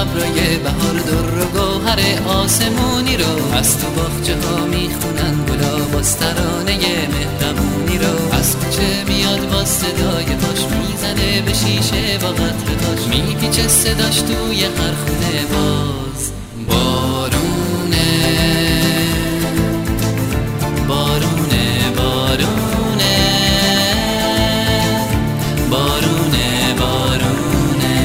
ابرای بهار در و گوهر آسمونی رو، از تو باغچه ها میخونن گلا باز ترانه مهربونی رو. از کوچه میاد با صدای پاش، میزنه به شیشه با قطره تاش، میپیچه صداش توی هر خونه باز. بارونه بارونه بارونه بارونه بارونه.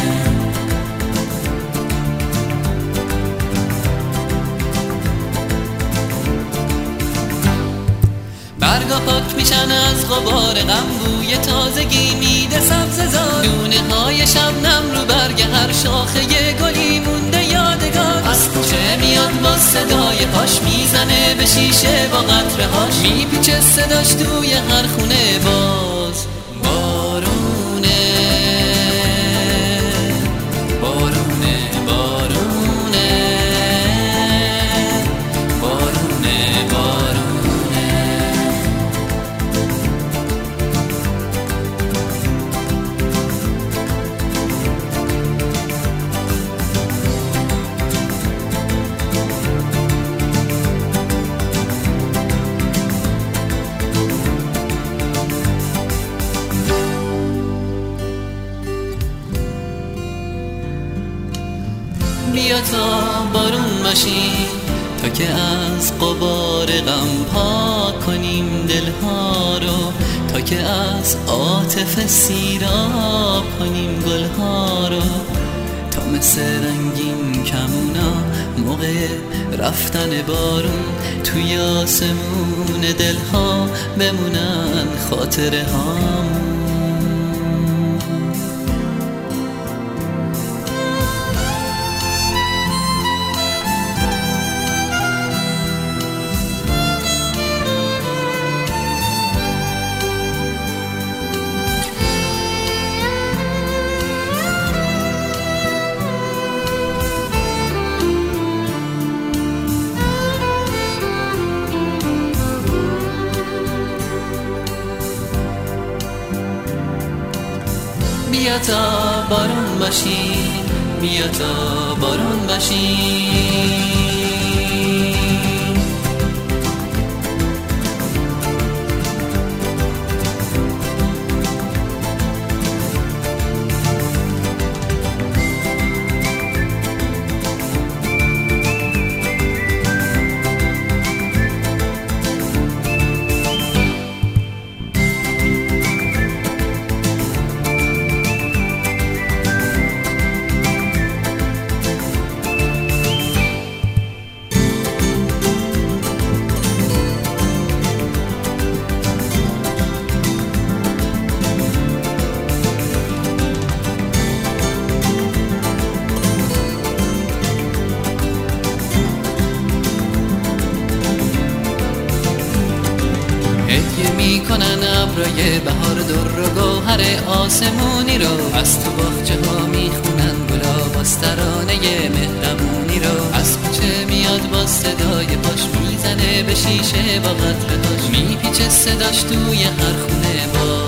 برگا پاک میشن از غبار غم، بوی تازگی میده سبززار، دونه های شبنم رو برگ هر شاخه گلی مونده یادگار. از کوچه میاد با صدای پاش، میزنه به شیشه با قطره هاش، میپیچه صداش توی هر خونه باز. بارونه بارونه بارونه بارونه بارونه. بیا تا بارون باشیم، تا که از غبار غم پاک کنیم دلها رو، تا که از عاطفه سیراب کنیم گلها رو، تا مثل رنگین کمونا موقع رفتن بارون توی آسمون دلها بمونن خاطره هامون. بیا تا بارون باشی، بیا تا بارون باشی. هدیه میکنن ابرای بهار در و گوهر آسمونی رو، از تو باغچه ها میخونن گلا باز ترانه مهربونی رو. از کوچه میاد با صدای پاش، میزنه به شیشه با قطره هاش، میپیچه صداش توی هر خونه باز.